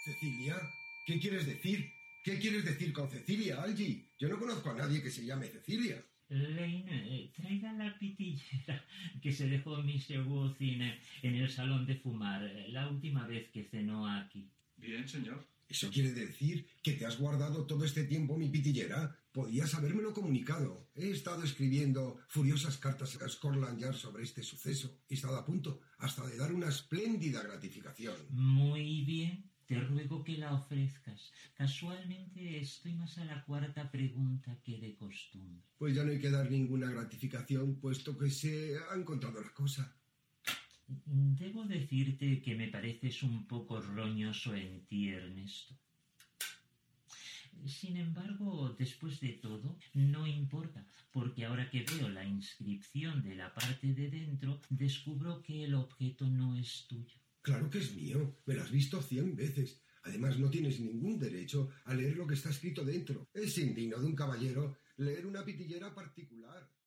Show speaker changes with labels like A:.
A: ¿Cecilia? ¿Qué quieres decir? ¿Qué quieres decir con Cecilia, Algy? Yo no conozco a nadie que se llame Cecilia.
B: Lane, traiga la pitillera que se dejó Mr. Woolsey en el salón de fumar la última vez que cenó aquí.
C: Bien, señor.
A: ¿Eso quiere decir que te has guardado todo este tiempo mi pitillera? Podías habérmelo comunicado. He estado escribiendo furiosas cartas a Scotland Yard sobre este suceso. He estado a punto hasta de dar una espléndida gratificación.
B: Muy bien. Te ruego que la ofrezcas. Casualmente estoy más a la cuarta pregunta que de costumbre.
A: Pues ya no hay que dar ninguna gratificación, puesto que se ha encontrado la cosa.
B: Debo decirte que me pareces un poco roñoso en ti, Ernesto. Sin embargo, después de todo, no importa, porque ahora que veo la inscripción de la parte de dentro, descubro que el objeto no es tuyo.
A: Claro que es mío, me lo has visto 100 veces. Además, no tienes ningún derecho a leer lo que está escrito dentro. Es indigno de un caballero leer una pitillera particular.